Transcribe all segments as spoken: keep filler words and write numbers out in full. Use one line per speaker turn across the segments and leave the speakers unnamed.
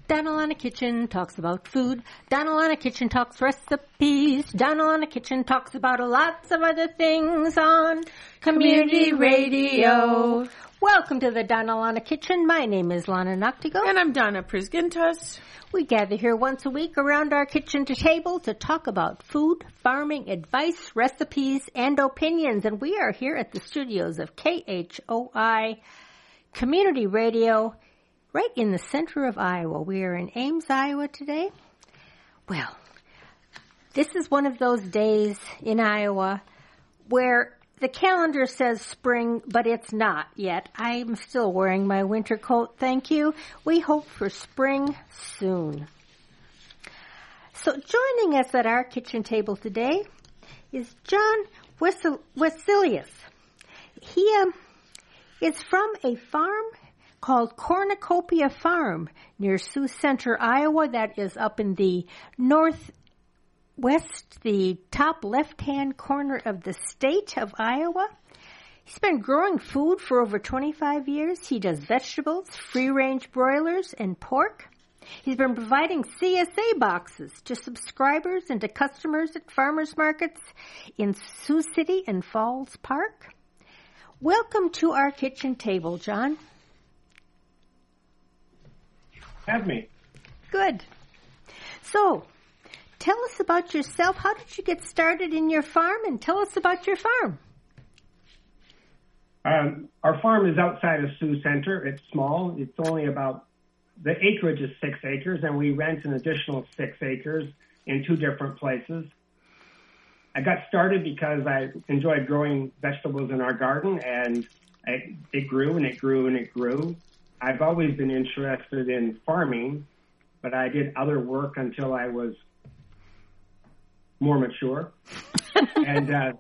Donalana Kitchen talks about food. Donalana Kitchen talks recipes. Donalana Kitchen talks about lots of other things on Community Radio. Welcome to the Donalana Kitchen. My name is Lana Noctigo.
And I'm Donna Prisgintas.
We gather here once a week around our kitchen to table to talk about food, farming, advice, recipes, and opinions. And we are here at the studios of K H O I Community Radio, right in the center of Iowa. We are in Ames, Iowa today. Well, this is one of those days in Iowa where the calendar says spring, but it's not yet. I'm still wearing my winter coat, thank you. We hope for spring soon. So joining us at our kitchen table today is John Wasilius. He um, is from a farm called Cornucopia Farm near Sioux Center, Iowa. That is up in the northwest, the top left-hand corner of the state of Iowa. He's been growing food for over twenty-five years. He does vegetables, free-range broilers, and pork. He's been providing C S A boxes to subscribers and to customers at farmers markets in Sioux City and Falls Park. Welcome to our kitchen table, John.
Have me.
Good. So, tell us about yourself. How did you get started in your farm? And tell us about your farm.
Um, our farm is outside of Sioux Center. It's small. It's only about, the acreage is six acres, and we rent an additional six acres in two different places. I got started because I enjoyed growing vegetables in our garden, and I, it grew and it grew and it grew. I've always been interested in farming, but I did other work until I was more mature. and uh,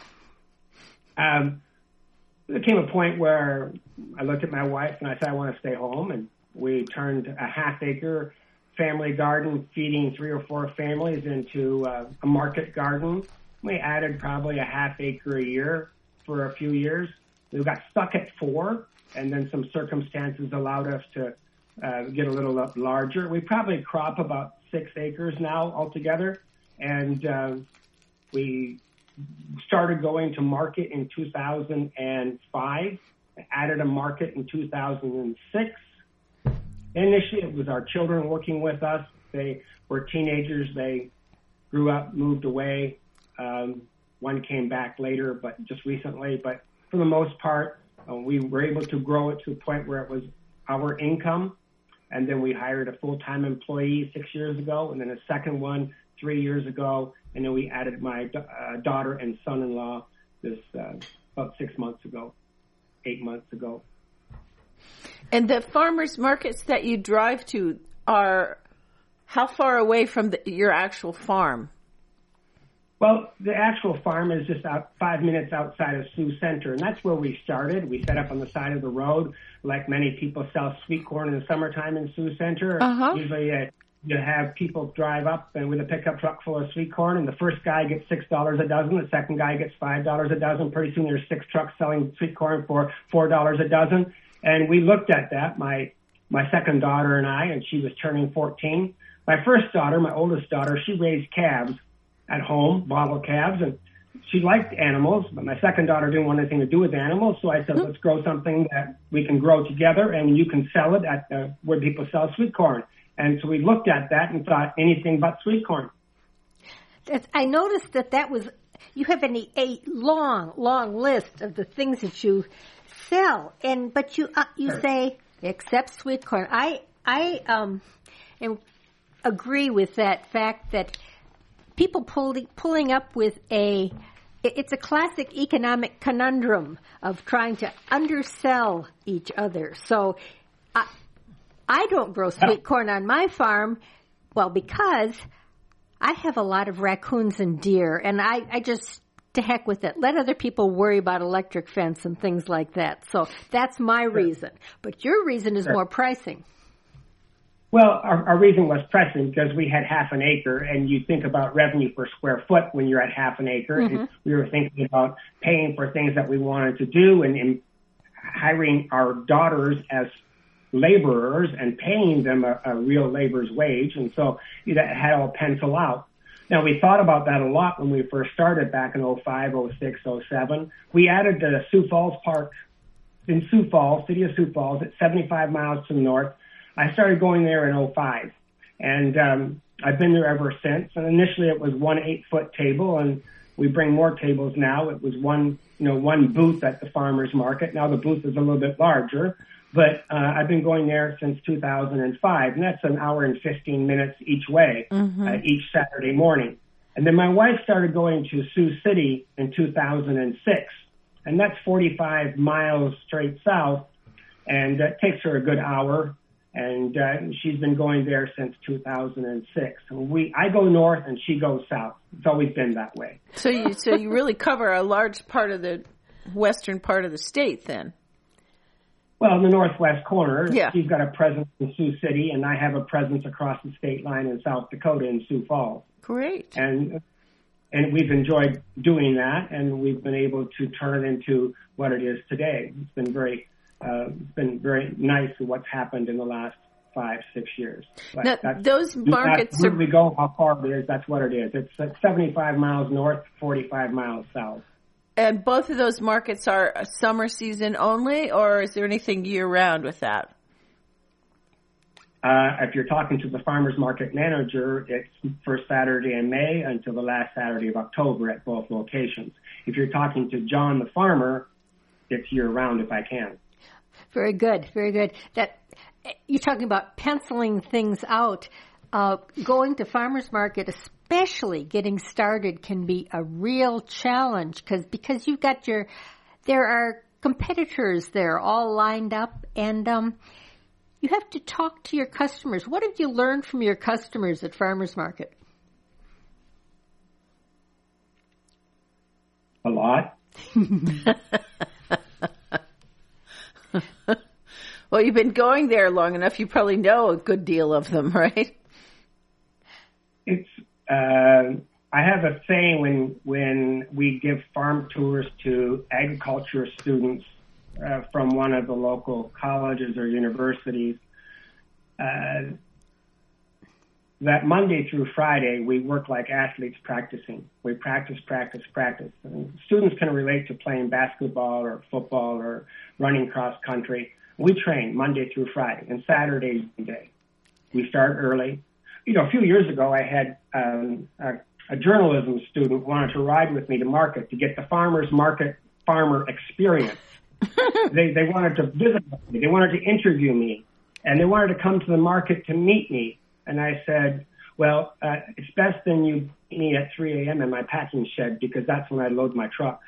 um, there came a point where I looked at my wife and I said, I want to stay home. And we turned a half acre family garden, feeding three or four families, into uh, a market garden. We added probably a half acre a year for a few years. We got stuck at four. And then some circumstances allowed us to uh, get a little larger. We probably crop about six acres now altogether. And uh, we started going to market in two thousand five, added a market in two thousand six. Initially, it was our children working with us. They were teenagers. They grew up, moved away. Um, one came back later, but just recently. But for the most part, Uh, we were able to grow it to a point where it was our income, and then we hired a full-time employee six years ago, and then a second one three years ago, and then we added my uh, daughter and son-in-law this uh, about six months ago, eight months ago.
And the farmers markets that you drive to are how far away from the, your actual farm?
Well, the actual farm is just out five minutes outside of Sioux Center, and that's where we started. We set up on the side of the road, like many people sell sweet corn in the summertime in Sioux Center.
Uh-huh.
Usually uh, you have people drive up and with a pickup truck full of sweet corn, and the first guy gets six dollars a dozen, the second guy gets five dollars a dozen. Pretty soon there's six trucks selling sweet corn for four dollars a dozen. And we looked at that, my my second daughter and I, and she was turning fourteen. My first daughter, my oldest daughter, she raised calves at home, bottle calves, and she liked animals, but my second daughter didn't want anything to do with animals, so I said, let's grow something that we can grow together, and you can sell it at uh, where people sell sweet corn. And so we looked at that and thought anything but sweet corn.
I noticed that that was, you have an, a long, long list of the things that you sell, and but you uh, you sure. say, except sweet corn. I, I um, am, agree with that fact that people pulling pulling up with a, it's a classic economic conundrum of trying to undersell each other. So I, I don't grow sweet corn on my farm, well, because I have a lot of raccoons and deer, and I, I just, to heck with it. Let other people worry about electric fence and things like that. So that's my sure. reason. But your reason is sure. more pricing.
Well, our, our reason was pressing because we had half an acre, and you think about revenue per square foot when you're at half an acre. Mm-hmm. And we were thinking about paying for things that we wanted to do and, and hiring our daughters as laborers and paying them a, a real labor's wage. And so that had all pencil out. Now, we thought about that a lot when we first started back in oh five, oh six, oh seven. We added the Sioux Falls Park in Sioux Falls, city of Sioux Falls, at seventy-five miles to the north. I started going there in oh five, and um, I've been there ever since. And initially it was one eight-foot table, and we bring more tables now. It was one, you know, one booth at the farmers market. Now the booth is a little bit larger, but uh, I've been going there since two thousand five, and that's an hour and fifteen minutes each way, mm-hmm. uh, each Saturday morning. And then my wife started going to Sioux City in two thousand six, and that's forty-five miles straight south, and it takes her a good hour. And uh, she's been going there since two thousand six. And we, I go north and she goes south. It's always been that way.
So you, so you really cover a large part of the western part of the state, then.
Well, in the northwest corner,
yeah.
She's got a presence in Sioux City, and I have a presence across the state line in South Dakota in Sioux Falls.
Great.
And and we've enjoyed doing that, and we've been able to turn it into what it is today. It's been very. Uh, it's been very nice what's happened in the last five, six years. But
now,
that's,
those markets
that's where
are...
we go, how far it is, that's what it is. It's like seventy-five miles north, forty-five miles south.
And both of those markets are a summer season only, or is there anything year-round with that?
Uh, if you're talking to the farmer's market manager, it's first Saturday in May until the last Saturday of October at both locations. If you're talking to John the farmer, it's year-round if I can.
Very good, very good. That you're talking about penciling things out. Uh, going to farmers market, especially getting started, can be a real challenge because because you've got your there are competitors there all lined up, and um, you have to talk to your customers. What have you learned from your customers at farmers market?
A lot.
Well, you've been going there long enough. You probably know a good deal of them, right?
It's. Uh, I have a saying when when we give farm tours to agriculture students uh, from one of the local colleges or universities. Uh, that Monday through Friday, we work like athletes practicing. We practice, practice, practice. And students can relate to playing basketball or football or running cross country. We train Monday through Friday, and Saturday's the day. We start early. You know, a few years ago, I had um, a, a journalism student wanted to ride with me to market to get the farmer's market farmer experience. they they wanted to visit me. They wanted to interview me, and they wanted to come to the market to meet me. And I said, well, uh, it's best then you meet me at three a.m. in my packing shed because that's when I load my truck.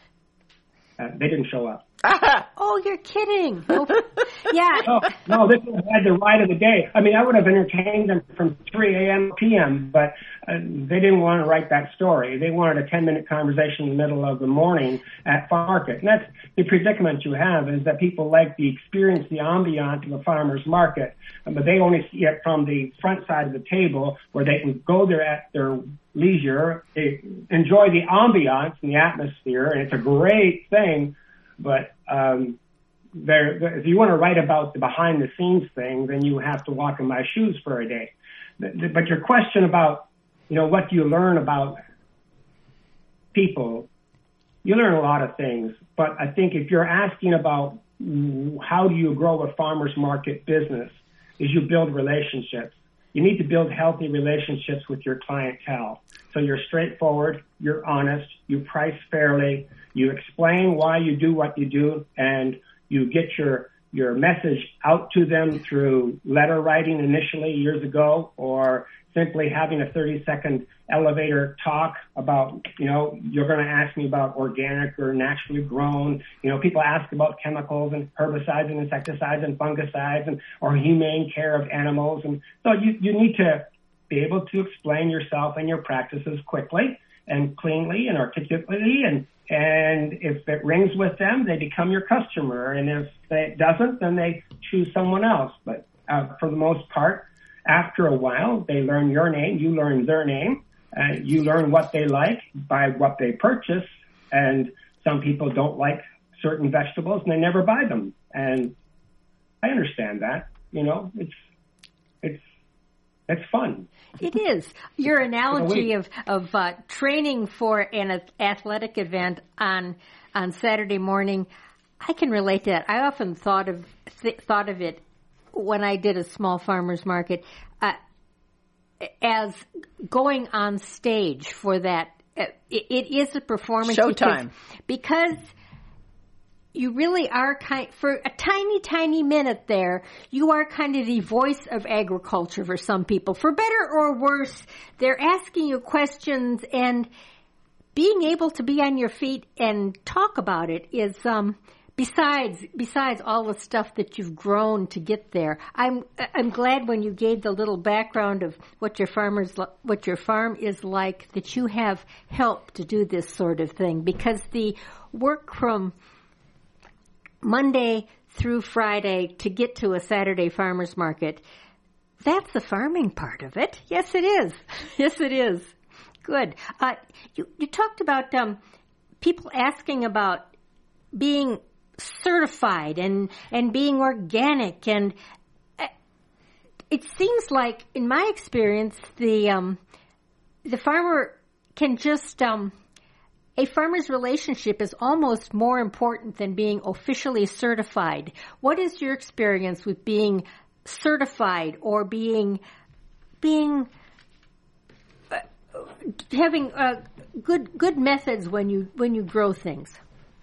Uh, they didn't show up.
Oh, you're kidding. Oh, yeah.
No, no, this had the ride of the day. I mean, I would have entertained them from three a.m. p m, but uh, they didn't want to write that story. They wanted a ten-minute conversation in the middle of the morning at farm market. And that's the predicament you have, is that people like the experience, the ambiance of a farmer's market, but they only see it from the front side of the table where they can go there at their leisure, enjoy the ambiance and the atmosphere, and it's a great thing. But um, there, if you want to write about the behind-the-scenes thing, then you have to walk in my shoes for a day. But your question about, you know, what do you learn about people, you learn a lot of things. But I think if you're asking about how do you grow a farmer's market business, is you build relationships. You need to build healthy relationships with your clientele. So you're straightforward, you're honest, you price fairly, you explain why you do what you do, and you get your your message out to them through letter writing initially years ago, or simply having a thirty-second elevator talk about, you know, you're going to ask me about organic or naturally grown. You know, people ask about chemicals and herbicides and insecticides and fungicides and or humane care of animals. And so you, you need to be able to explain yourself and your practices quickly and cleanly and articulately. And, and if it rings with them, they become your customer. And if it doesn't, then they choose someone else. But uh, for the most part, after a while, they learn your name, you learn their name, uh, you learn what they like by what they purchase, and some people don't like certain vegetables and they never buy them. And I understand that. You know, it's it's it's fun.
It is. Your analogy of of uh, training for an athletic event on on Saturday morning, I can relate to that. I often thought of th- thought of it when I did a small farmers market uh, as going on stage for that. Uh, it, it is a performance.
Showtime.
Because, because you really are kind, for a tiny, tiny minute there, you are kind of the voice of agriculture for some people. For better or worse, they're asking you questions, and being able to be on your feet and talk about it is, um, besides, besides all the stuff that you've grown to get there. I'm, I'm glad when you gave the little background of what your farmers, what your farm is like, that you have helped to do this sort of thing, because the work from Monday through Friday to get to a Saturday farmer's market, that's the farming part of it. Yes, it is. Yes, it is. Good. Uh, you, you talked about um, people asking about being certified and, and being organic. And uh, it seems like, in my experience, the um, the farmer can just... Um, A farmer's relationship is almost more important than being officially certified. What is your experience with being certified or being being uh, having uh, good good methods when you when you grow things?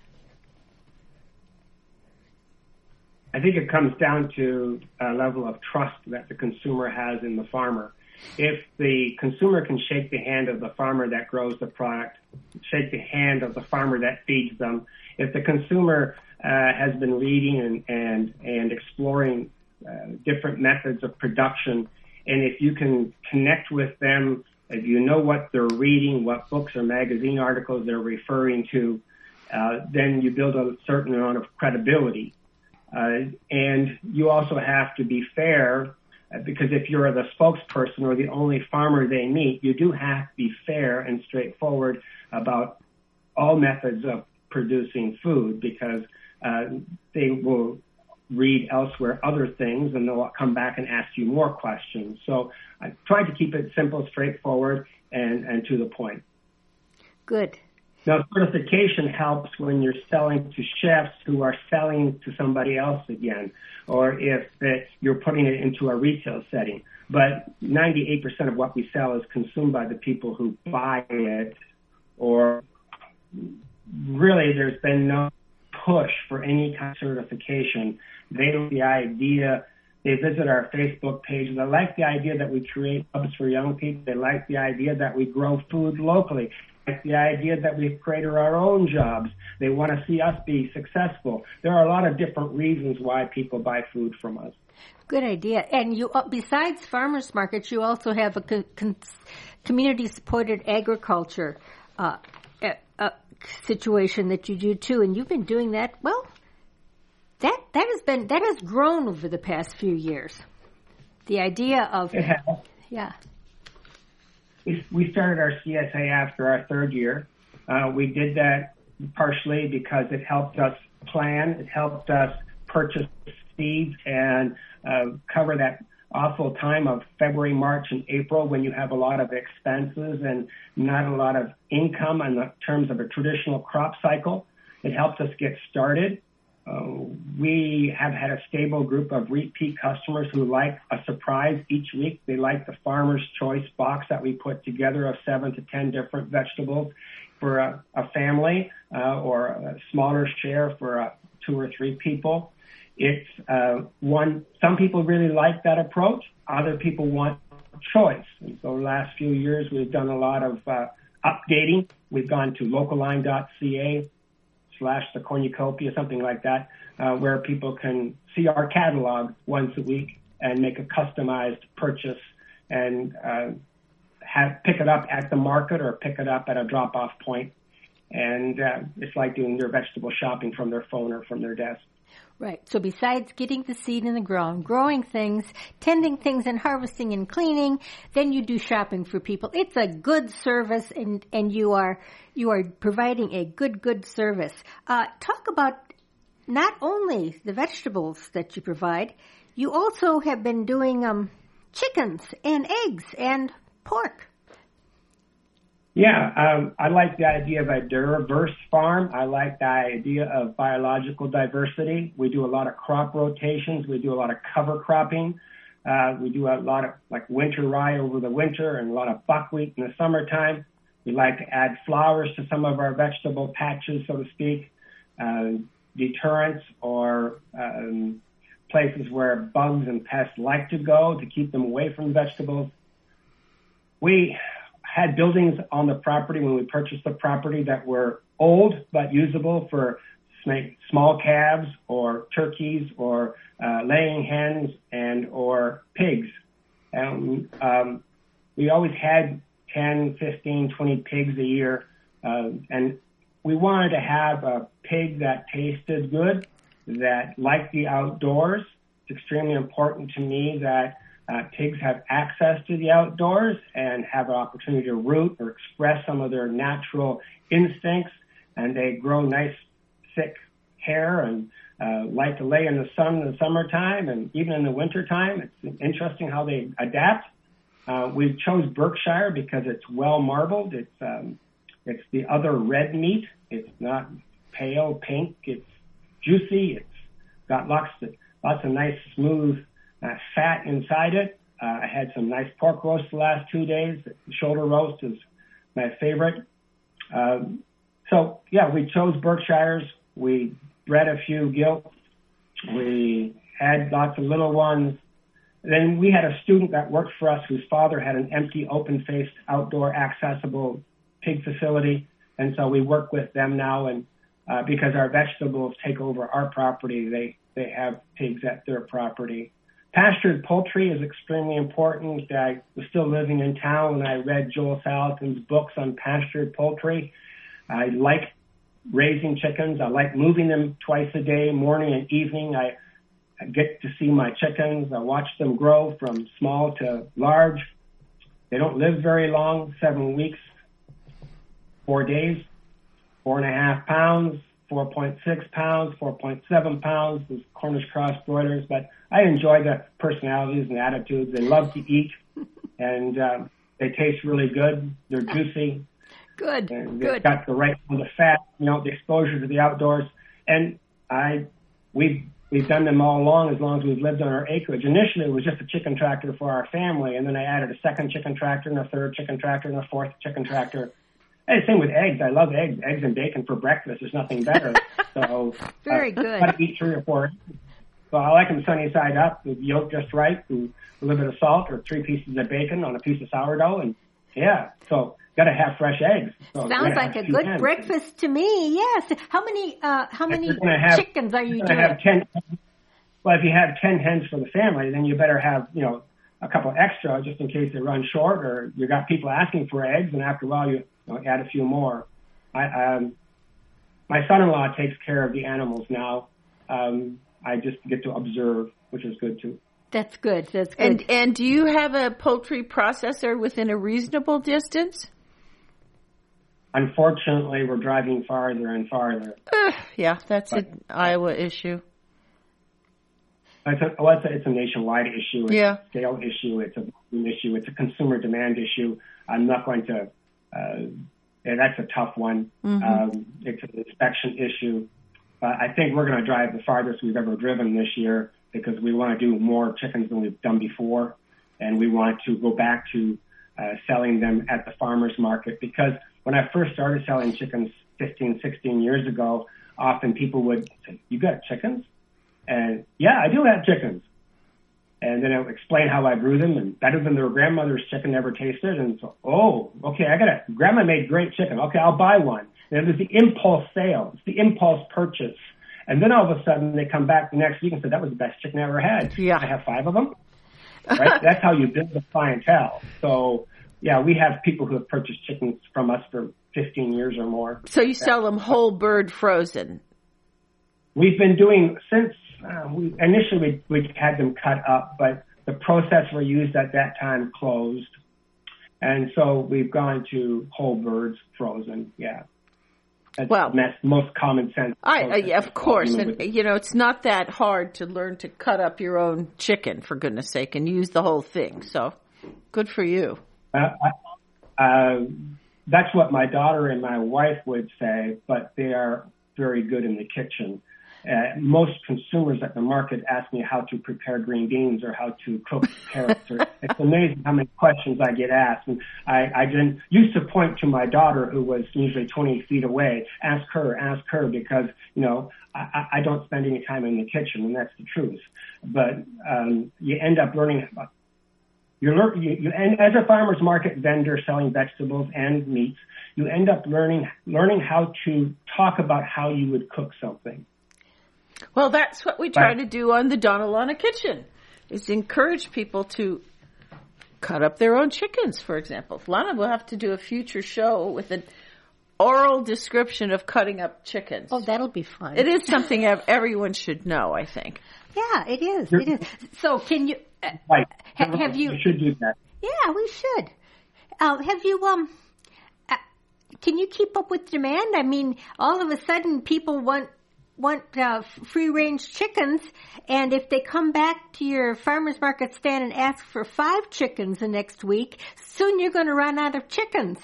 I think it comes down to a level of trust that the consumer has in the farmer. If the consumer can shake the hand of the farmer that grows the product, shake the hand of the farmer that feeds them, if the consumer uh, has been reading and and, and exploring uh, different methods of production, and if you can connect with them, if you know what they're reading, what books or magazine articles they're referring to, uh, then you build a certain amount of credibility. Uh, and you also have to be fair, because if you're the spokesperson or the only farmer they meet, you do have to be fair and straightforward about all methods of producing food, because uh, they will read elsewhere other things and they'll come back and ask you more questions. So I tried to keep it simple, straightforward, and, and to the point.
Good.
Now, certification helps when you're selling to chefs who are selling to somebody else again, or if it, you're putting it into a retail setting. But ninety-eight percent of what we sell is consumed by the people who buy it, or really there's been no push for any kind of certification. They like the idea. They visit our Facebook page. They like the idea that we create hubs for young people. They like the idea that we grow food locally. Like the idea that we've created our own jobs. They want to see us be successful. There are a lot of different reasons why people buy food from us.
Good idea. And you, besides farmers markets, you also have a co- con- community-supported agriculture uh, uh, situation that you do too. And you've been doing that. Well, that that has been that has grown over the past few years. The idea of
it has.
Yeah.
We started our C S A after our third year. Uh, we did that partially because it helped us plan. It helped us purchase seeds and uh, cover that awful time of February, March, and April when you have a lot of expenses and not a lot of income in the terms of a traditional crop cycle. It helped us get started. Uh, we have had a stable group of repeat customers who like a surprise each week. They like the Farmer's Choice box that we put together of seven to ten different vegetables for a, a family uh, or a smaller share for uh, two or three people. It's uh, one. Some people really like that approach. Other people want choice. And so the last few years we've done a lot of uh, updating. We've gone to localine dot c a slash the cornucopia, something like that, uh, where people can see our catalog once a week and make a customized purchase and uh, have pick it up at the market or pick it up at a drop-off point. And uh, it's like doing their vegetable shopping from their phone or from their desk.
Right. So besides getting the seed in the ground, growing things, tending things, and harvesting and cleaning, then you do shopping for people. It's a good service, and, and you are you are providing a good, good service. Uh, talk about not only the vegetables that you provide, you also have been doing um, chickens and eggs and pork.
Yeah, um, I like the idea of a diverse farm. I like the idea of biological diversity. We do a lot of crop rotations. We do a lot of cover cropping. Uh, we do a lot of like winter rye over the winter and a lot of buckwheat in the summertime. We like to add flowers to some of our vegetable patches, so to speak, uh, deterrents or um, places where bugs and pests like to go to keep them away from vegetables. We had buildings on the property when we purchased the property that were old but usable for small calves or turkeys or uh, laying hens and or pigs. And um, we always had ten, fifteen, twenty pigs a year. Uh, and we wanted to have a pig that tasted good, that liked the outdoors. It's extremely important to me that Uh, pigs have access to the outdoors and have an opportunity to root or express some of their natural instincts, and they grow nice, thick hair and uh, like to lay in the sun in the summertime and even in the wintertime. It's interesting how they adapt. Uh, we chose Berkshire because it's well marbled. It's um, it's the other red meat. It's not pale pink. It's juicy. It's got lots of, lots of nice, smooth Uh, fat inside it. Uh, I had some nice pork roast the last two days. The shoulder roast is my favorite. Um, so, yeah, we chose Berkshires. We bred a few gilts. We had lots of little ones. Then we had a student that worked for us whose father had an empty, open-faced, outdoor, accessible pig facility. And so we work with them now. And uh, because our vegetables take over our property, they, they have pigs at their property. Pastured poultry is extremely important. I was still living in town when I read Joel Salatin's books on pastured poultry. I like raising chickens. I like moving them twice a day, morning and evening. I, I get to see my chickens. I watch them grow from small to large. They don't live very long, seven weeks, four days, four and a half pounds, four point six pounds, four point seven pounds, those Cornish cross broilers. But I enjoy the personalities and attitudes. They love to eat, and um, they taste really good. They're juicy.
Good,
and
good.
They've got the right amount of fat, you know, the exposure to the outdoors. And I, we've, we've done them all along as long as we've lived on our acreage. Initially, it was just a chicken tractor for our family, and then I added a second chicken tractor and a third chicken tractor and a fourth chicken tractor. Hey, same with eggs. I love eggs. Eggs and bacon for breakfast. There's nothing better. So
very
uh,
good.
I try to eat three or four. So I like them sunny side up, with yolk just right, and a little bit of salt or three pieces of bacon on a piece of sourdough, and yeah. So got to have fresh eggs. So
sounds like a good
hens.
breakfast to me. Yes. How many? Uh, how many
have,
chickens are you doing?
Have ten, well, if you have ten hens for the family, then you better have you know a couple extra just in case they run short, or you got people asking for eggs, and after a while you. I'll add a few more. I, um, my son-in-law takes care of the animals now. Um, I just get to observe, which is good too.
That's good. That's good.
And and do you have a poultry processor within a reasonable distance?
Unfortunately, we're driving farther and farther.
Uh, yeah, that's but, an Iowa issue.
It's a, well, it's, a, it's a nationwide issue. It's
yeah.
a scale issue. It's a volume issue. It's a consumer demand issue. I'm not going to. Uh, yeah, that's a tough one. Mm-hmm. Um, it's an inspection issue. Uh, I think we're going to drive the farthest we've ever driven this year because we want to do more chickens than we've done before, and we want to go back to uh, selling them at the farmer's market. Because when I first started selling chickens fifteen, sixteen years ago, often people would say, "You got chickens?" And yeah, I do have chickens. And then I would explain how I grew them and better than their grandmother's chicken ever tasted. And so, oh, okay, I got it. Grandma made great chicken. Okay, I'll buy one. And it was the impulse sale. It's the impulse purchase. And then all of a sudden they come back the next week and say, that was the best chicken I ever had.
Yeah.
I have five of them. Right? That's how you build the clientele. So, yeah, we have people who have purchased chickens from us for fifteen years or more.
So you sell them whole bird frozen?
We've been doing since uh, we initially we, we had them cut up, but the processor used at that time closed, and so we've gone to whole birds frozen. Yeah. That's,
Well,
that's most common sense.
I, I yeah, of course, and you know it's not that hard to learn to cut up your own chicken, for goodness sake, and use the whole thing. So, good for you.
Uh, uh, that's what my daughter and my wife would say, but they are very good in the kitchen. Uh, most consumers at the market ask me how to prepare green beans or how to cook carrots. Or, it's amazing how many questions I get asked. And I, I didn't, used to point to my daughter, who was usually twenty feet away, ask her, ask her, because, you know, I, I don't spend any time in the kitchen, and that's the truth. But um, you end up learning about You learn, you, you, and as a farmer's market vendor selling vegetables and meats, you end up learning learning how to talk about how you would cook something.
Well, that's what we try
But,
to do on the Donna Lana Kitchen, is encourage people to cut up their own chickens, for example. Lana will have to do a future show with an oral description of cutting up chickens.
Oh, that'll be fun.
It is something ev- everyone should know, I think.
Yeah, it is. It is. So can you, uh,
Right.
ha- have you,
You should do that.
yeah, we should. Uh, have you, um, uh, can you keep up with demand? I mean, all of a sudden people want, want, uh, free range chickens. And if they come back to your farmer's market stand and ask for five chickens the next week, soon you're going to run out of chickens.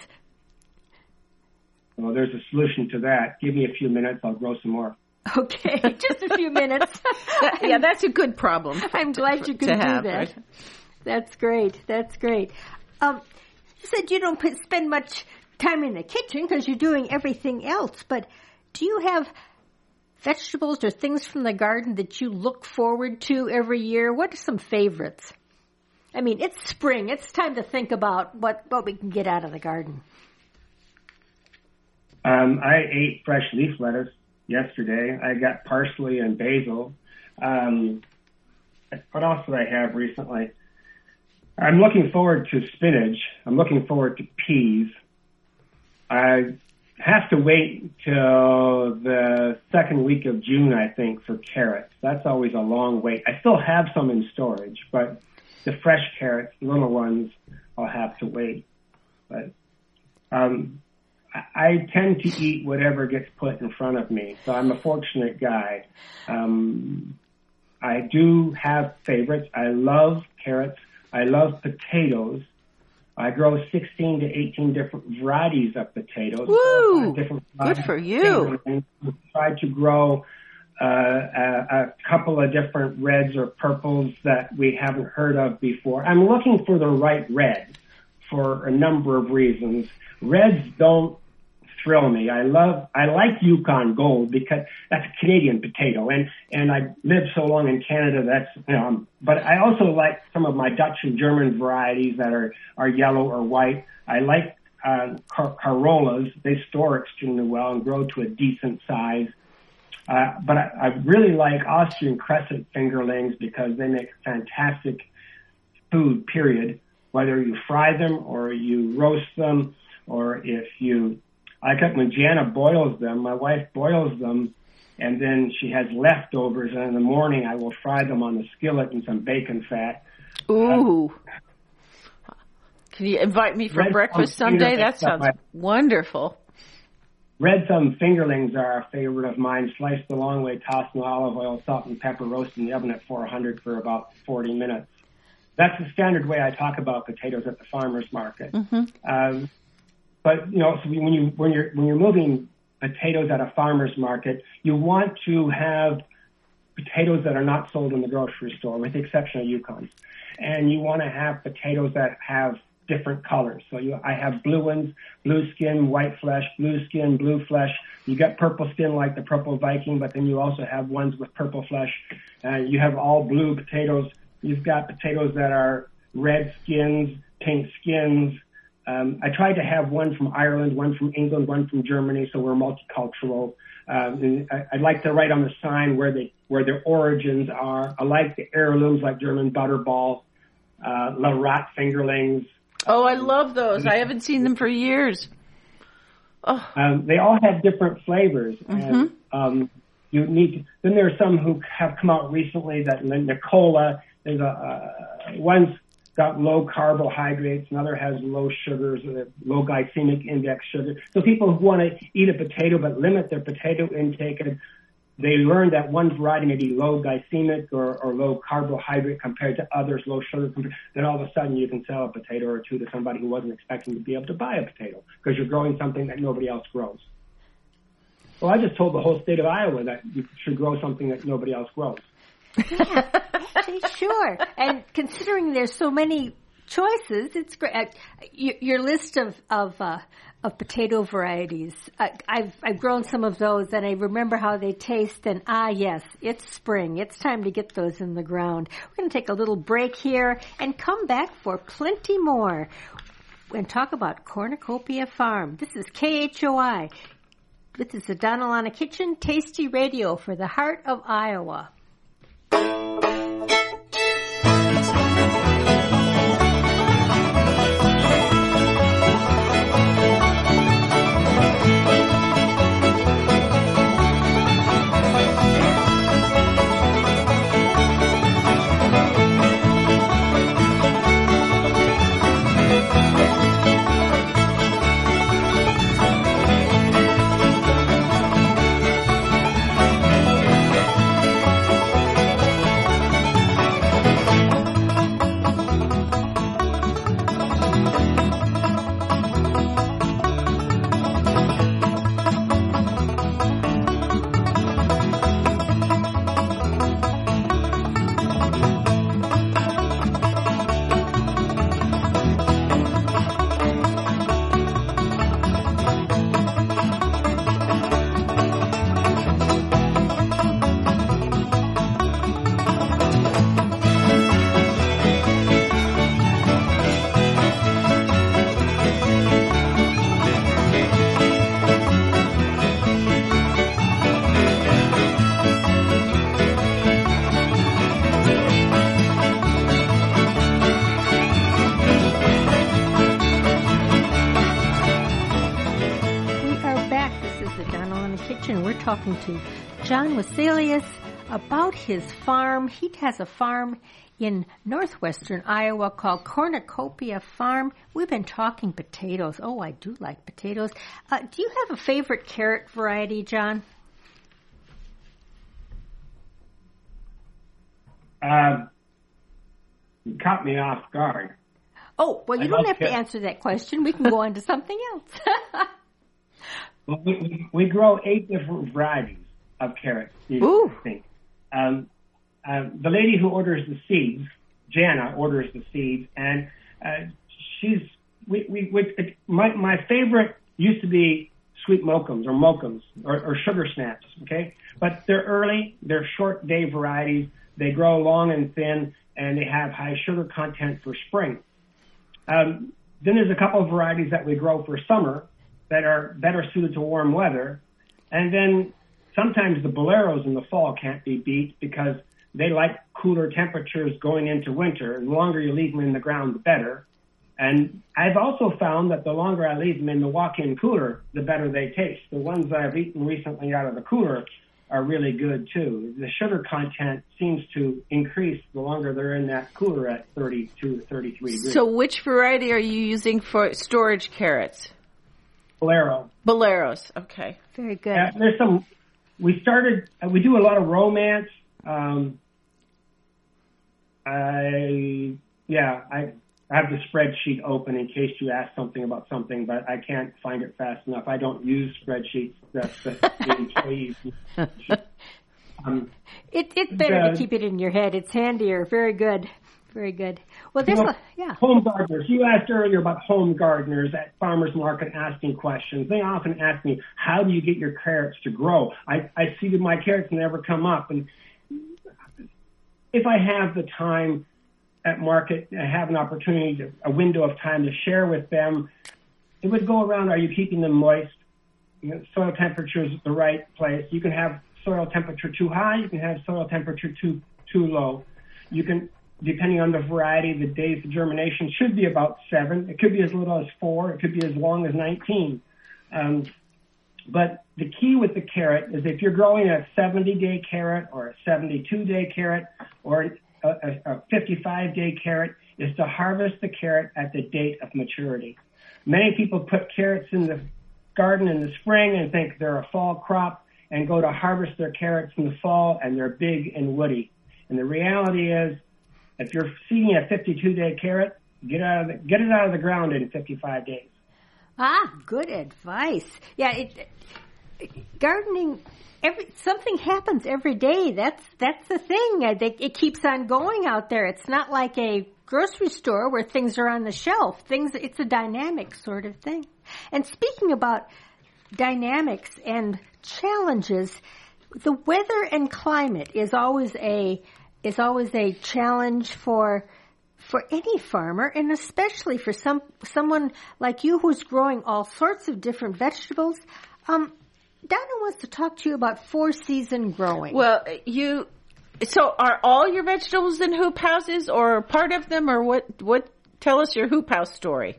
Well, there's a solution to that. Give me a few minutes. I'll grow some more.
Okay, just a few minutes.
That- yeah, that's a good problem.
I'm glad you could
to
do
have,
that.
right?
That's great. That's great. Um, you said you don't p- spend much time in the kitchen because you're doing everything else, but do you have vegetables or things from the garden that you look forward to every year? What are some favorites? I mean, it's spring. It's time to think about what, what we can get out of the garden.
Um, I ate fresh leaf lettuce yesterday. I got parsley and basil. Um, what else did I have recently? I'm looking forward to spinach. I'm looking forward to peas. I have to wait till the second week of June, I think, for carrots. That's always a long wait. I still have some in storage, but the fresh carrots, the little ones, I'll have to wait. But um, I, I tend to eat whatever gets put in front of me, so I'm a fortunate guy. Um, I do have favorites. I love carrots. I love potatoes. I grow sixteen to eighteen different varieties of potatoes.
Woo!
Different
Good for you.
And try to grow uh, a, a couple of different reds or purples that we haven't heard of before. I'm looking for the right red for a number of reasons. Reds don't thrill me. I love, I like Yukon Gold because that's a Canadian potato, and and I lived so long in Canada. That's, you know, um, but I also like some of my Dutch and German varieties that are are yellow or white. I like uh, car- Carollas. They store extremely well and grow to a decent size. Uh, but I, I really like Austrian crescent fingerlings because they make fantastic food. Period. Whether you fry them or you roast them, or if you I got when Jana boils them, my wife boils them, and then she has leftovers, and in the morning I will fry them on the skillet in some bacon fat.
Ooh. Uh, Can you invite me for
red
breakfast
thumb
someday?
fingerlings
That sounds
are my-
wonderful.
Red thumb fingerlings are a favorite of mine. Sliced the long way, tossed in olive oil, salt, and pepper, roast in the oven at four hundred for about forty minutes. That's the standard way I talk about potatoes at the farmer's market.
Mm-hmm.
Um, But, you know, so when you, when you're, when you're moving potatoes at a farmer's market, you want to have potatoes that are not sold in the grocery store, with the exception of Yukons. And you want to have potatoes that have different colors. So you, I have blue ones, blue skin, white flesh, blue skin, blue flesh. You got purple skin like the Purple Viking, but then you also have ones with purple flesh. Uh, you have all blue potatoes. You've got potatoes that are red skins, pink skins. Um, I tried to have one from Ireland, one from England, one from Germany, so we're multicultural. Um, and I, I'd like to write on the sign where they where their origins are. I like the heirlooms like German Butterball, uh, La Rat fingerlings.
Oh, I love those. I haven't seen them for years. Oh.
Um, they all have different flavors,
Mm-hmm.
and um, you need. To, then there are some who have come out recently that Nicola. There's a uh, one's got low carbohydrates, another has low sugars, low glycemic index sugar. So people who want to eat a potato but limit their potato intake, and they learn that one variety may be low glycemic or, or low carbohydrate compared to others, low sugar, then all of a sudden you can sell a potato or two to somebody who wasn't expecting to be able to buy a potato because you're growing something that nobody else grows. Well, I just told the whole state of Iowa that you should grow something that nobody else grows.
Yeah, sure. And considering there's so many choices, it's great. Uh, your, your list of of, uh, of potato varieties, uh, I've I've grown some of those, and I remember how they taste. And ah, yes, it's spring. It's time to get those in the ground. We're going to take a little break here and come back for plenty more and talk about Cornucopia Farm. This is K H O I. This is the Donna Lana Kitchen Tasty Radio for the heart of Iowa. Talking to John Weselius about his farm. He has a farm in northwestern Iowa called Cornucopia Farm. We've been talking potatoes. Oh, I do like potatoes. Uh, do you have a favorite carrot variety, John?
Uh, you caught me off guard.
Oh, well, you I don't have to answer that question. We can go on to something else.
Well, we, we grow eight different varieties of carrots.
Ooh.
I think. Um, uh, the lady who orders the seeds, Jana, orders the seeds, and uh, she's we we, we my my favorite used to be sweet mochums or mochums or, or sugar snaps. Okay, but they're early, they're short day varieties. They grow long and thin, and they have high sugar content for spring. Um, then there's a couple of varieties that we grow for summer that are better suited to warm weather. And then sometimes the boleros in the fall can't be beat because they like cooler temperatures going into winter. And the longer you leave them in the ground, the better. And I've also found that the longer I leave them in the walk-in cooler, the better they taste. The ones I've eaten recently out of the cooler are really good too. The sugar content seems to increase the longer they're in that cooler at thirty-two to thirty-three degrees.
So which variety are you using for storage carrots?
Bolero.
Boleros, okay.
Very good.
Uh, there's some, we started, uh, we do a lot of romance. Um, I, yeah, I, I have the spreadsheet open in case you ask something about something, but I can't find it fast enough. I don't use spreadsheets. That's the employees. Um,
it, it's better
the,
to keep it in your head. It's handier. Very good. Very good. Well, there's
you know,
a, yeah.
Home gardeners. You asked earlier about home gardeners at farmers market asking questions. They often ask me, how do you get your carrots to grow? I, I see that my carrots never come up. And if I have the time at market, I have an opportunity, to, a window of time to share with them, it would go around, are you keeping them moist? You know, soil temperature is the right place. You can have soil temperature too high. You can have soil temperature too too low. You can, depending on the variety, the days of germination should be about seven. It could be as little as four. It could be as long as nineteen. Um, but the key with the carrot is if you're growing a seventy-day carrot or a seventy-two-day carrot or a, a, a fifty-five-day carrot, is to harvest the carrot at the date of maturity. Many people put carrots in the garden in the spring and think they're a fall crop and go to harvest their carrots in the fall and they're big and woody. And the reality is, if you're seeing a fifty-two day carrot, get out of the, get it out of the ground in fifty-five days.
Ah, good advice. Yeah, it, it, gardening, every something happens every day. That's that's the thing. I think it keeps on going out there. It's not like a grocery store where things are on the shelf. Things, it's a dynamic sort of thing. And speaking about dynamics and challenges, the weather and climate is always a is always a challenge for for any farmer, and especially for some someone like you who's growing all sorts of different vegetables. Um, Donna wants to talk to you about four-season growing.
Well, you so are all your vegetables in hoop houses, or part of them, or what? What? Tell us your hoop house story.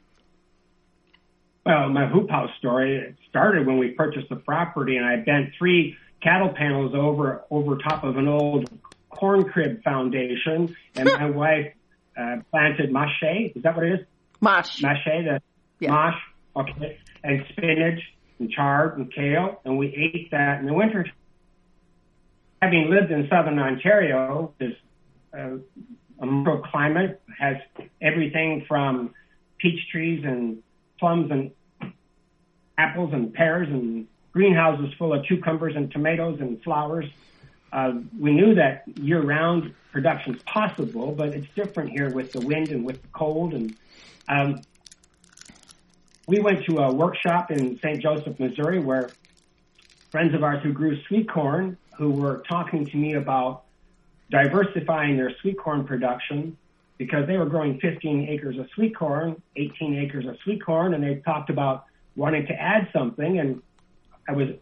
Well, my hoop house story, it started when we purchased the property, and I bent three cattle panels over over top of an old corn crib foundation, and my wife uh, planted mâché. Is that what it is?
Mâche.
Mâché, the
yeah.
mâche, okay, and spinach and chard and kale, and we ate that in the winter. Having lived in southern Ontario, this uh, a microclimate has everything from peach trees and plums and apples and pears and greenhouses full of cucumbers and tomatoes and flowers. Uh, we knew that year-round production is possible, but it's different here with the wind and with the cold. And um, we went to a workshop in Saint Joseph, Missouri, where friends of ours who grew sweet corn, who were talking to me about diversifying their sweet corn production, because they were growing fifteen acres of sweet corn, eighteen acres of sweet corn, and they talked about wanting to add something. And I was,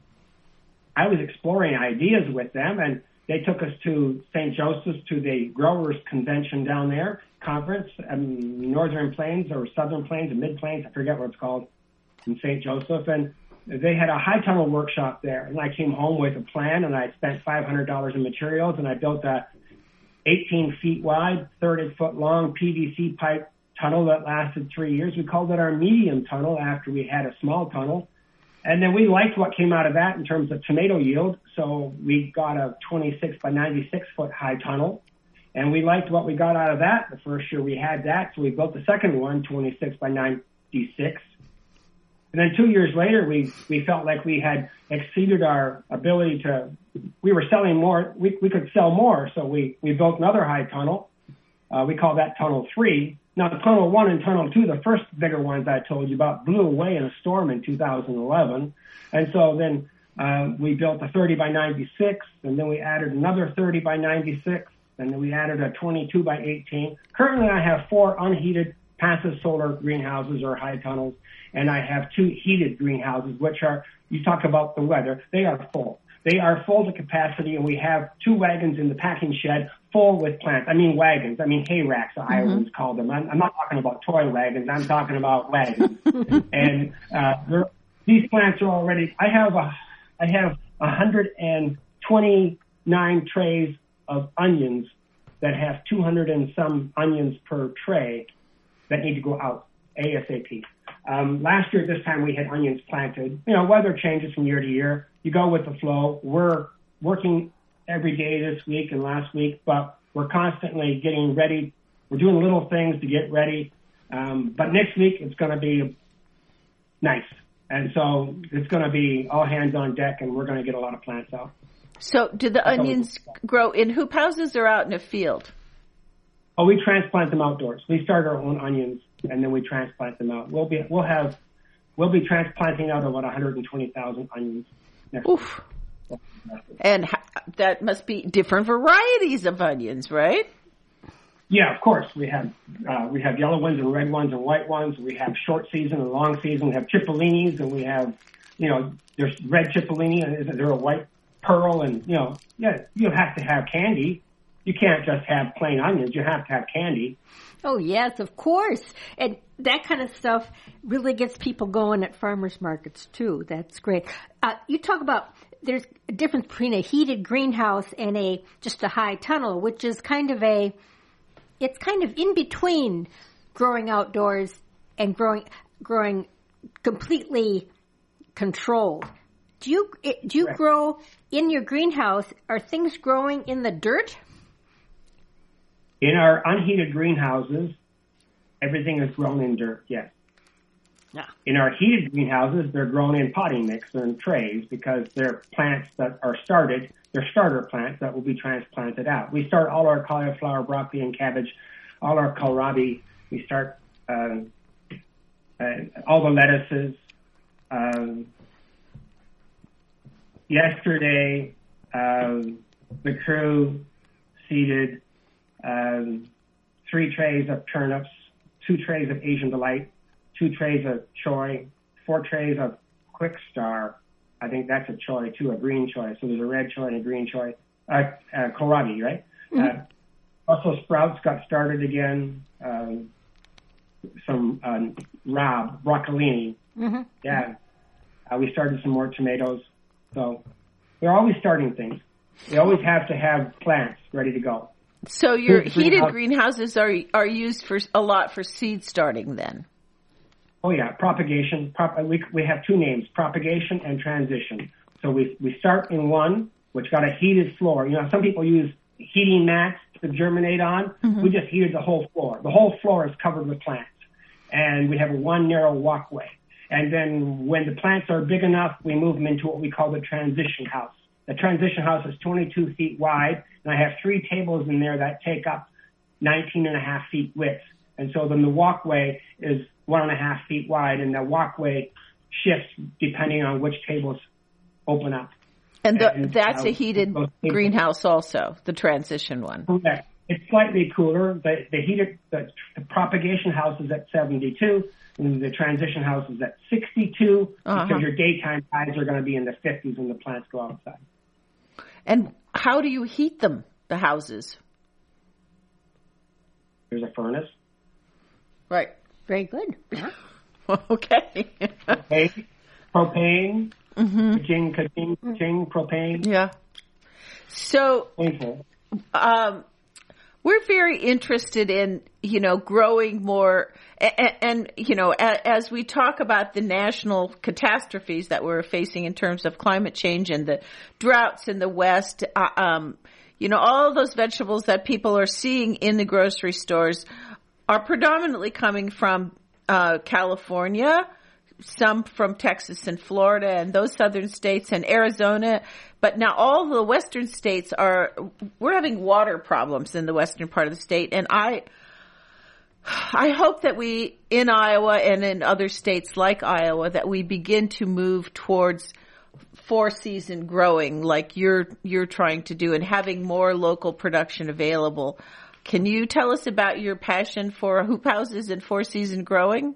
I was exploring ideas with them, and they took us to Saint Joseph's, to the growers convention down there, conference, um, Northern Plains or Southern Plains or Mid Plains, I forget what it's called, in Saint Joseph. And they had a high tunnel workshop there. And I came home with a plan, and I spent five hundred dollars in materials, and I built a eighteen feet wide, thirty foot long P V C pipe tunnel that lasted three years. We called it our medium tunnel after we had a small tunnel. And then we liked what came out of that in terms of tomato yield. So we got a twenty-six by ninety-six foot high tunnel. And we liked what we got out of that. The first year we had that. So we built the second one, twenty-six by ninety-six. And then two years later, we, we felt like we had exceeded our ability to, we were selling more, we, we could sell more. So we, we built another high tunnel. Uh, we call that tunnel three. Now, tunnel one and tunnel two, the first bigger ones I told you about, blew away in a storm in two thousand eleven. And so then, uh, we built a thirty by ninety-six, and then we added another thirty by ninety-six, and then we added a twenty-two by eighteen. Currently, I have four unheated passive solar greenhouses or high tunnels, and I have two heated greenhouses, which are, you talk about the weather, they are full. They are full to capacity, and we have two wagons in the packing shed full with plants. I mean wagons. I mean hay racks, the mm-hmm. Iowans call them. I'm, I'm not talking about toy wagons. I'm talking about wagons. And uh, these plants are already, I have a, I have one hundred twenty-nine trays of onions that have two hundred and some onions per tray that need to go out ASAP. Um, last year at this time we had onions planted. You know, weather changes from year to year. You go with the flow. We're working every day this week and last week, but we're constantly getting ready. We're doing little things to get ready. Um, but next week it's going to be nice. And so it's going to be all hands on deck, and we're going to get a lot of plants out.
So do the That's onions grow in hoop houses or out in a field?
Oh, we transplant them outdoors. We start our own onions, and then we transplant them out. We'll be we'll have we'll be transplanting out about one hundred twenty thousand onions next
Oof. Week. And that must be different varieties of onions, right?
Yeah, of course. We have uh, we have yellow ones and red ones and white ones. We have short season and long season. We have Cipollinis, and we have, you know, there's red Cipollini, and is there a white pearl? And, you know, yeah, you have to have candy. You can't just have plain onions. You have to have candy.
Oh, yes, of course. And that kind of stuff really gets people going at farmers markets, too. That's great. Uh, you talk about there's a difference between a heated greenhouse and a just a high tunnel, which is kind of a it's kind of in between growing outdoors and growing growing completely controlled. Do you do you right. grow in your greenhouse? Are things growing in the dirt?
In our unheated greenhouses, everything is grown in dirt. Yes.
Yeah.
In our heated greenhouses, they're grown in potting mix or in trays because they're plants that are started. They're starter plants that will be transplanted out. We start all our cauliflower, broccoli, and cabbage, all our kohlrabi. We start um, uh, all the lettuces. Um, yesterday, um, the crew seeded um, three trays of turnips, two trays of Asian Delight, two trays of choy, four trays of Quick Star. I think that's a choy too, a green choy. So there's a red choy and a green choy. Uh, uh, kohlrabi, right? Mm-hmm. Uh, also, sprouts got started again. Um, some um, rab, broccolini. Mm-hmm. Yeah. Uh, we started some more tomatoes. So we're always starting things. We always have to have plants ready to go.
So your heated greenhouses are are used for a lot for seed starting then?
Oh yeah, propagation. Prop, we we have two names: propagation and transition. So we we start in one, which got a heated floor. You know, some people use heating mats to germinate on. Mm-hmm. We just heated the whole floor. The whole floor is covered with plants, and we have one narrow walkway. And then when the plants are big enough, we move them into what we call the transition house. The transition house is twenty-two feet wide, and I have three tables in there that take up nineteen and a half feet width. And so then the walkway is one and a half feet wide, and the walkway shifts depending on which tables open up.
And, the, and that's uh, a heated greenhouse also, the transition one.
Correct. It's slightly cooler. The, the heated, the, the propagation house is at seventy-two, and the transition house is at sixty-two, uh-huh. because your daytime highs are going to be in the fifties when the plants go outside.
And how do you heat them, the houses?
There's a furnace.
Right.
Very good. Yeah.
Okay.
Propane, propane, mm-hmm. ka-ching, ka-ching, ka-ching, propane.
Yeah. So, um, we're very interested in, you know, growing more, and, and you know, as, as we talk about the national catastrophes that we're facing in terms of climate change and the droughts in the West, uh, um, you know, all of those vegetables that people are seeing in the grocery stores are predominantly coming from uh, California, some from Texas and Florida and those southern states and Arizona. But now all the western states are, we're having water problems in the western part of the state. And I, I hope that we, in Iowa and in other states like Iowa, that we begin to move towards four season growing like you're, you're trying to do and having more local production available. Can you tell us about your passion for hoop houses and four season growing?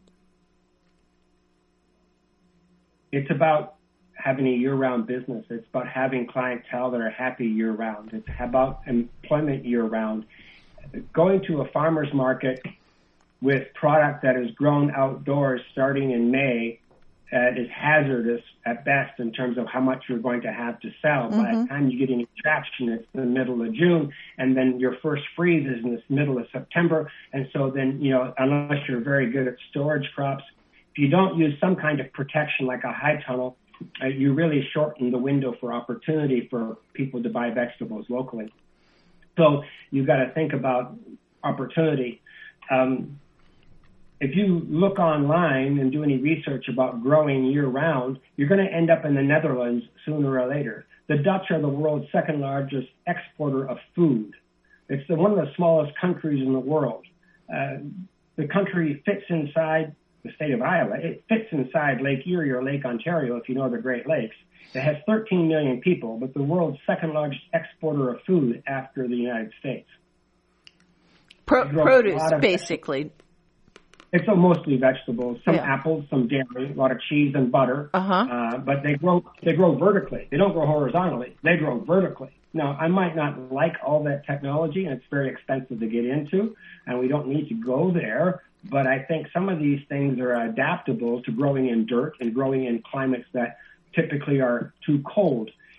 It's about having a year-round business. It's about having clientele that are happy year-round. It's about employment year-round. Going to a farmer's market with product that is grown outdoors starting in May uh, is hazardous at best in terms of how much you're going to have to sell. Mm-hmm. By the time you get any traction, it's the middle of June, and then your first freeze is in the middle of September. And so then, you know, unless you're very good at storage crops, if you don't use some kind of protection like a high tunnel, uh, you really shorten the window for opportunity for people to buy vegetables locally. So you've got to think about opportunity. Um, if you look online and do any research about growing year-round, you're going to end up in the Netherlands sooner or later. The Dutch are the world's second largest exporter of food. It's the, one of the smallest countries in the world. Uh, the country fits inside the state of Iowa. It fits inside Lake Erie or Lake Ontario, if you know the Great Lakes. It has thirteen million people, but the world's second largest exporter of food after the United States.
Pro- produce, basically.
It's mostly vegetables, some
yeah.
apples, some dairy, a lot of cheese and butter.
Uh-huh.
Uh, but they grow they grow vertically. They don't grow horizontally. They grow vertically. Now, I might not like all that technology, and it's very expensive to get into, and we don't need to go there. But I think some of these things are adaptable to growing in dirt and growing in climates that typically are too cold.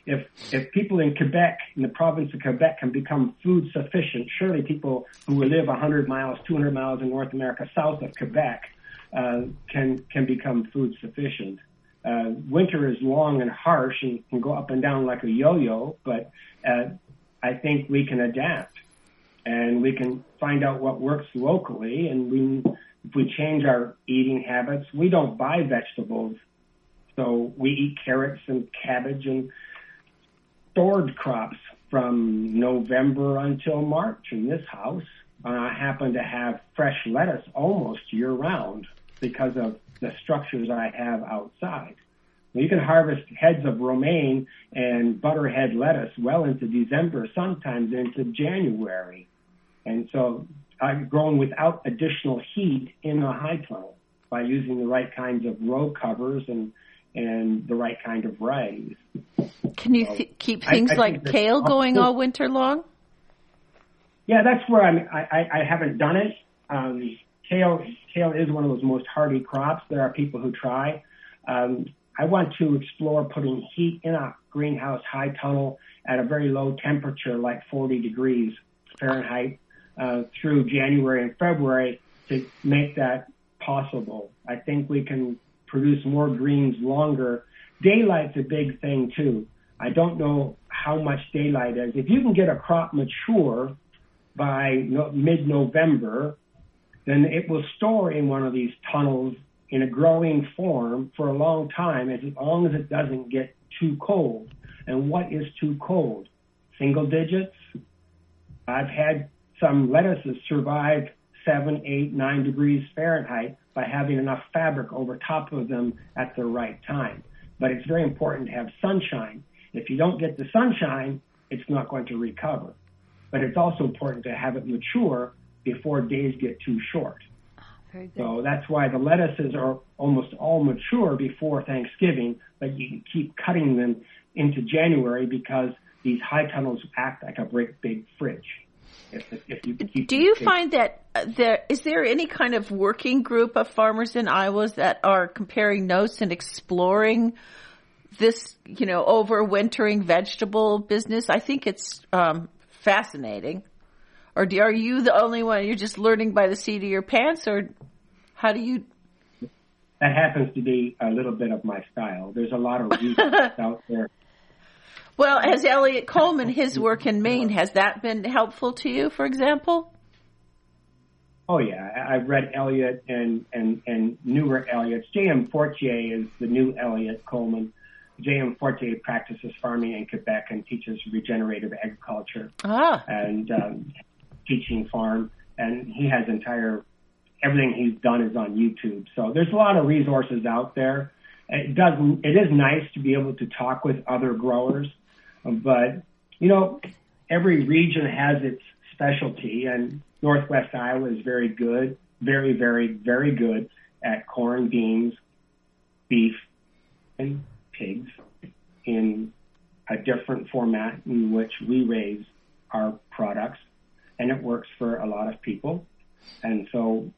if if people in Quebec, in the province of Quebec, can become food sufficient, surely people who live one hundred miles, two hundred miles in North America south of Quebec uh, can can become food sufficient. Uh, winter is long and harsh and can go up and down like a yo-yo, but uh, I think we can adapt and we can find out what works locally. And we, if we change our eating habits, we don't buy vegetables, so we eat carrots and cabbage and stored crops from November until March in this house. Uh, I happen to have fresh lettuce almost year-round because of the structures I have outside. You can harvest heads of romaine and butterhead lettuce well into December, sometimes into January. And so I've grown without additional heat in a high tunnel by using the right kinds of row covers and and the right kind of varieties.
Can you th- keep things I, I like kale going all winter long?
Yeah, that's where I'm, I, I haven't done it. Um, kale, kale is one of those most hardy crops. There are people who try. Um, I want to explore putting heat in a greenhouse high tunnel at a very low temperature, like forty degrees Fahrenheit, uh, through January and February to make that possible. I think we can produce more greens longer. Daylight's a big thing, too. I don't know how much daylight is. If you can get a crop mature by no, mid-November, then it will store in one of these tunnels in a growing form for a long time, as long as it doesn't get too cold. And what is too cold? Single digits. I've had some lettuces survive seven, eight, nine degrees Fahrenheit by having enough fabric over top of them at the right time. But it's very important to have sunshine. If you don't get the sunshine, it's not going to recover. But it's also important to have it mature before days get too short.
Very good.
So that's why the lettuces are almost all mature before Thanksgiving, but you can keep cutting them into January because these high tunnels act like a great big fridge. If, if you keep
Do you find that uh, there is there any kind of working group of farmers in Iowa that are comparing notes and exploring this, you know, overwintering vegetable business? I think it's um, fascinating. Or do, are you the only one? You're just learning by the seat of your pants, or how do you?
That happens to be a little bit of my style. There's a lot of research out there.
Well, has Elliot Coleman, his work in Maine, has that been helpful to you, for example?
Oh, yeah. I've read Elliot and, and, and newer Elliots. J M Fortier is the new Elliot Coleman. J M Fortier practices farming in Quebec and teaches regenerative agriculture
ah.
and um, teaching farm. And he has entire, everything he's done is on YouTube. So there's a lot of resources out there. It doesn't, it is nice to be able to talk with other growers. But, you know, every region has its specialty, and Northwest Iowa is very good, very, very, very good at corn, beans, beef, and pigs in a different format in which we raise our products, and it works for a lot of people. And so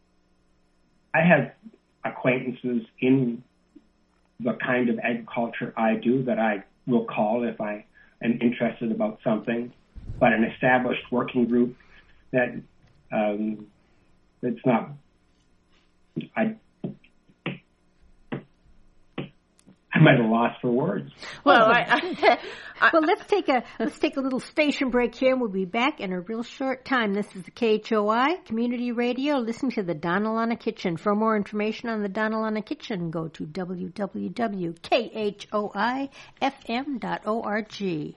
I have acquaintances in the kind of agriculture I do that I will call if I am interested about something, but an established working group that um, it's not. I I'm at a loss for words.
Well, I, I, I,
well, let's take a let's take a little station break here, and we'll be back in a real short time. This is the K H O I Community Radio. Listen to the Donalana Kitchen. For more information on the Donalana Kitchen, go to w w w dot k h o i f m dot org.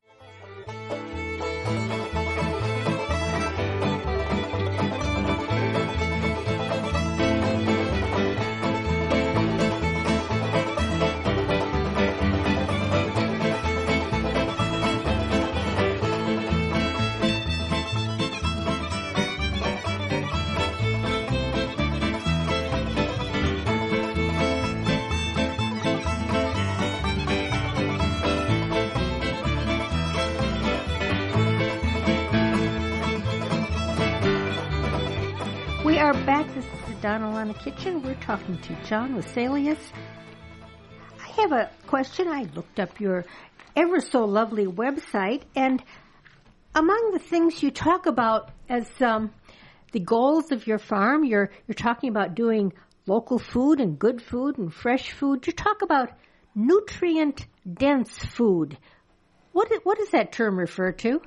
We are back. This is the Donalana Kitchen. We're talking to John Weselius. I have a question. I looked up your ever so lovely website. And among the things you talk about as um, the goals of your farm, you're you're talking about doing local food and good food and fresh food. You talk about nutrient-dense food. What what does that term refer to?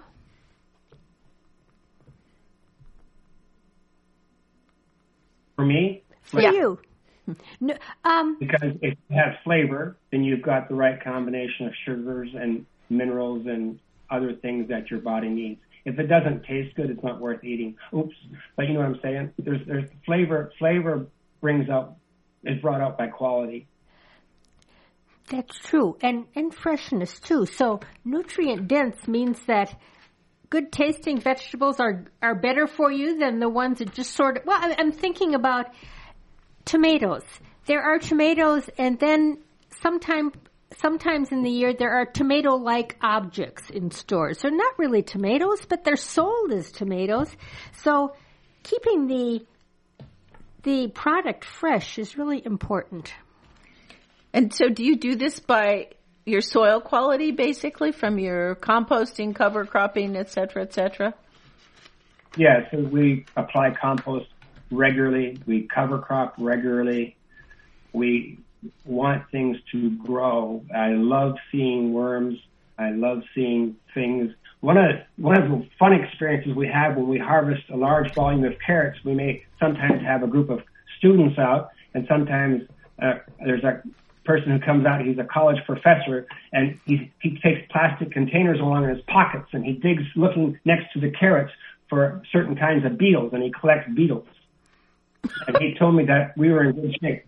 For me?
For
Yeah.
you. No, um,
Because if it has flavor, then you've got the right combination of sugars and minerals and other things that your body needs. If it doesn't taste good, it's not worth eating. Oops. But you know what I'm saying? There's there's flavor flavor brings out is brought out by quality.
that's true. And, and freshness, too. So nutrient-dense means that good-tasting vegetables are, are better for you than the ones that just sort of... Well, I'm, I'm thinking about tomatoes. There are tomatoes, and then sometime, sometimes in the year there are tomato-like objects in stores. They're not really tomatoes, but they're sold as tomatoes. So keeping the the product fresh is really important.
And so do you do this by your soil quality, basically, from your composting, cover cropping, et cetera, et cetera?
Yeah, so we apply compost regularly. We cover crop regularly. We want things to grow. I love seeing worms. I love seeing things. One of one of the fun experiences we have when we harvest a large volume of carrots, we may sometimes have a group of students out, and sometimes uh, there's a person who comes out. He's a college professor, and he he takes plastic containers along in his pockets, and he digs looking next to the carrots for certain kinds of beetles, and he collects beetles. And he told me that we were in good shape.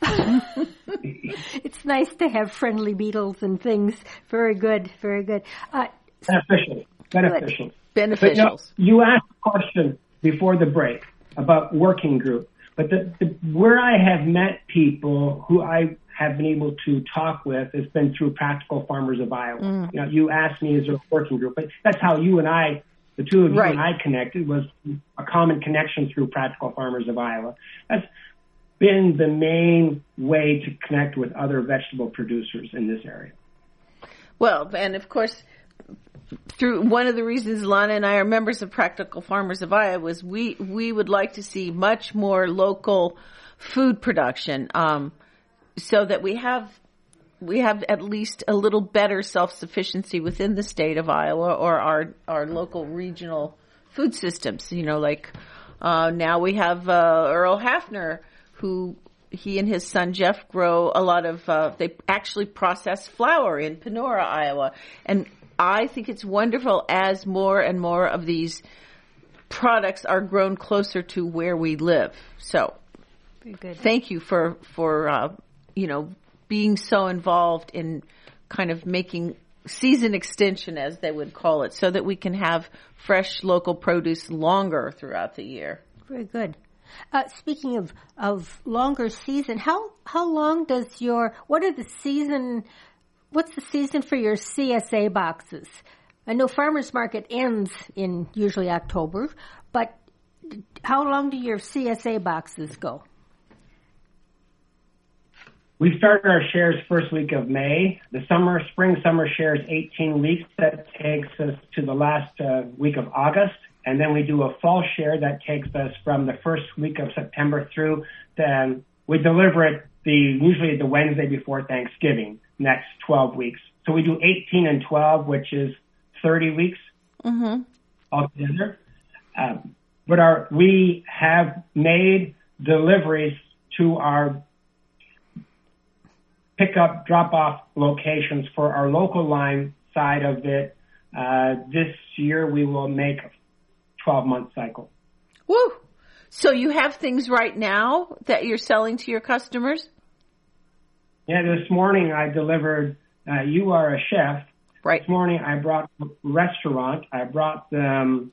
It's nice to have friendly beetles and things. Very good, very good. Uh,
Beneficial. Beneficial.
Beneficials.
But, you know, you asked a question before the break about working group, but the, the, where I have met people who I have been able to talk with has been through Practical Farmers of Iowa. Mm. You know, you asked me, is there a working group? But that's how you and I, the two of you
right.
and I connected, was a common connection through Practical Farmers of Iowa. That's been the main way to connect with other vegetable producers in this area.
Well, and of course, through one of the reasons Lana and I are members of Practical Farmers of Iowa was we, we would like to see much more local food production, um, so that we have, we have at least a little better self-sufficiency within the state of Iowa or our, our local regional food systems. You know, like, uh, now we have, uh, Earl Hafner, who he and his son Jeff grow a lot of, uh, they actually process flour in Panora, Iowa. And I think it's wonderful as more and more of these products are grown closer to where we live. So,
very good.
Thank you for, for, uh, you know, being so involved in kind of making season extension, as they would call it, so that we can have fresh local produce longer throughout the year.
Very good. Uh, speaking of, of longer season, how, how long does your, what are the season, what's the season for your C S A boxes? I know farmers market ends in usually October, but how long do your C S A boxes go?
We started our shares first week of May. The summer, spring summer shares eighteen weeks. That takes us to the last uh, week of August. And then we do a fall share that takes us from the first week of September through. Then we deliver it the usually the Wednesday before Thanksgiving, next twelve weeks. So we do eighteen and twelve, which is thirty weeks
mm-hmm.
altogether. Um, but our we have made deliveries to our pickup drop-off locations for our local line side of it. Uh, this year we will make a twelve-month cycle.
Woo! So you have things right now that you're selling to your customers?
Yeah, this morning I delivered, uh, you are a chef.
Right.
This morning I brought a restaurant. I brought them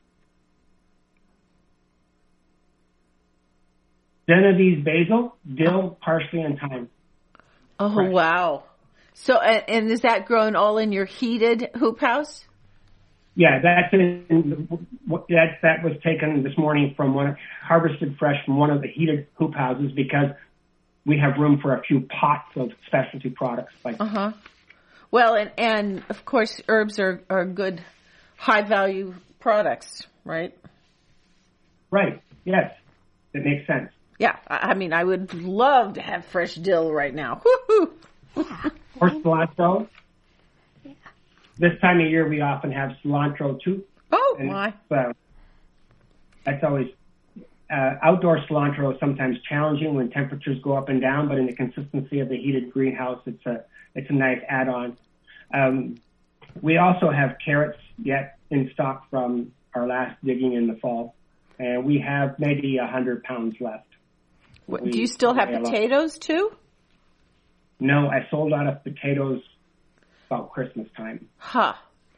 Genovese basil, dill, parsley, and thyme.
Oh,
Fresh.
Wow. So, and, and is that grown all in your heated hoop house?
Yeah, that's in, that that was taken this morning from one, harvested fresh from one of the heated hoop houses because we have room for a few pots of specialty products. Like
uh huh. Well, and, and of course, herbs are, are good, high-value products, right?
Right. Yes. It makes sense.
Yeah. I, I mean, I would love to have fresh dill right now. Woo-hoo!
Or cilantro. Yeah. This time of year, we often have cilantro, too.
Oh,
and,
my.
Uh, that's always... Uh, outdoor cilantro is sometimes challenging when temperatures go up and down, but in the consistency of the heated greenhouse, it's a it's a nice add-on. Um, we also have carrots yet in stock from our last digging in the fall, and we have maybe a hundred pounds left.
What, do you still have potatoes too?
No, I sold out of potatoes about Christmas time.
Huh.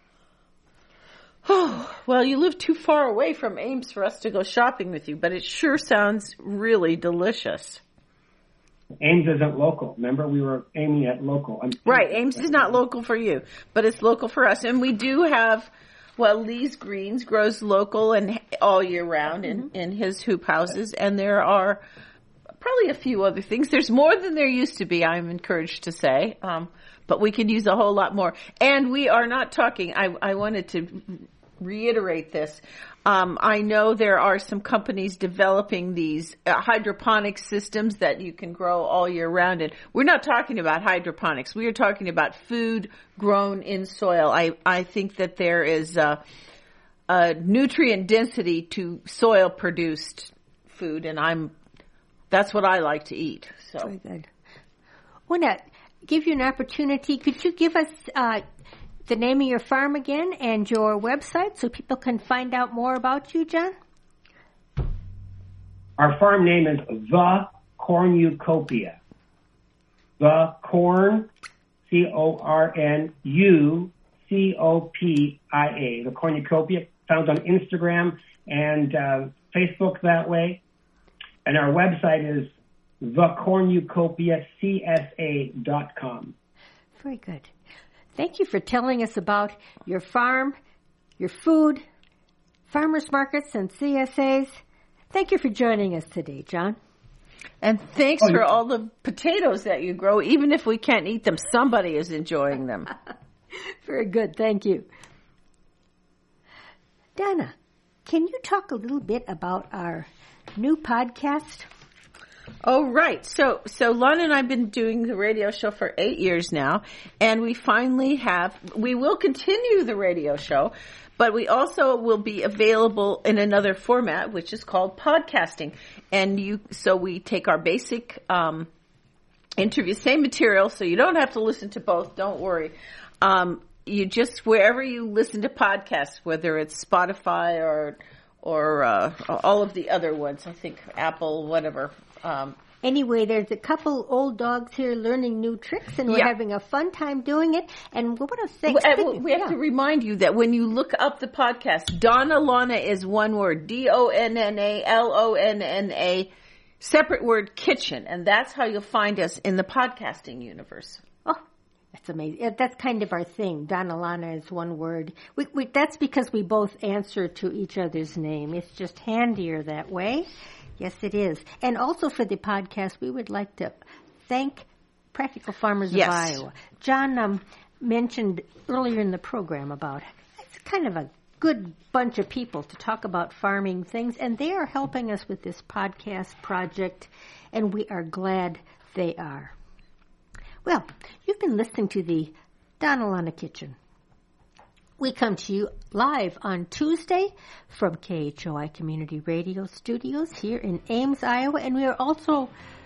Oh, well, you live too far away from Ames for us to go shopping with you, but it sure sounds really delicious.
Ames isn't local. Remember, we were aiming at local. I'm
right, Ames is not local for you, but it's local for us. And we do have, well, Lee's Greens grows local and all year round in, in his hoop houses, and there are probably a few other things. There's more than there used to be, I'm encouraged to say. Um, but we could use a whole lot more. And we are not talking, I, I wanted to reiterate this. Um, I know there are some companies developing these uh, hydroponic systems that you can grow all year round in. We're not talking about hydroponics. We are talking about food grown in soil. I, I think that there is a, a nutrient density to soil produced food, and I'm that's what I like to eat. So
very good. I want to give you an opportunity. Could you give us uh, the name of your farm again and your website so people can find out more about you, John?
Our farm name is The Cornucopia. The Corn, C O R N U C O P I A. The Cornucopia, found on Instagram and uh, Facebook that way. And our website is the cornucopia c s a dot com.
Very good. Thank you for telling us about your farm, your food, farmers markets, and C S As. Thank you for joining us today, John.
And thanks oh, for yeah. all the potatoes that you grow. Even if we can't eat them, somebody is enjoying them.
Very good. Thank you. Donna, can you talk a little bit about our new podcast?
Oh, right. So, so Lana and I have been doing the radio show for eight years now, and we finally have, we will continue the radio show, but we also will be available in another format, which is called podcasting. And you, so we take our basic, um, interview, same material, so you don't have to listen to both, don't worry. Um, you just, wherever you listen to podcasts, whether it's Spotify or, or, uh, all of the other ones, I think Apple, whatever. Um,
anyway, there's a couple old dogs here learning new tricks, and we're
yeah.
having a fun time doing it. And what a thing.
We, we have yeah. to remind you that when you look up the podcast, Donna Lana is one word, D O N N A L O N N A, separate word, kitchen. And that's how you'll find us in the podcasting universe.
Oh, that's amazing. That's kind of our thing. Donna Lana is one word. We, we, that's because we both answer to each other's name. It's just handier that way. Yes, it is. And also for the podcast, we would like to thank Practical Farmers
yes.
of Iowa. John um, mentioned earlier in the program about it's kind of a good bunch of people to talk about farming things, and they are helping us with this podcast project, and we are glad they are. Well, you've been listening to the Donna Lana Kitchen. We come to you live on Tuesday from K H O I Community Radio Studios here in Ames, Iowa, and we are also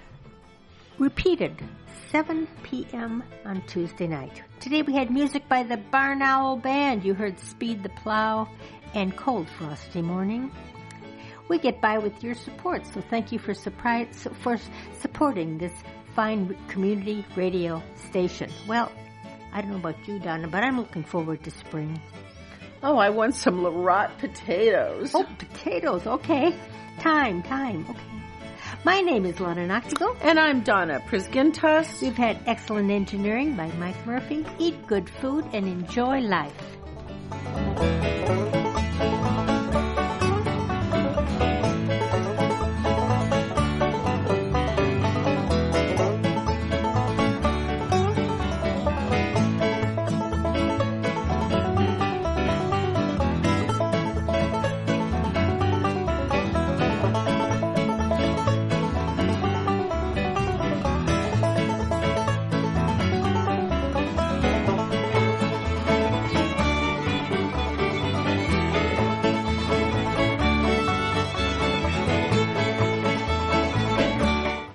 repeated seven p.m. on Tuesday night. Today we had music by the Barn Owl Band. You heard Speed the Plow and Cold Frosty Morning. We get by with your support, so thank you for, surprise, for supporting this fine community radio station. Well, I don't know about you, Donna, but I'm looking forward to spring.
Oh, I want some Larot potatoes.
Oh, potatoes. Okay. Time, time. Okay. My name is Lana Noctigal.
And I'm Donna Prisgintas.
We've had excellent engineering by Mike Murphy. Eat good food and enjoy life.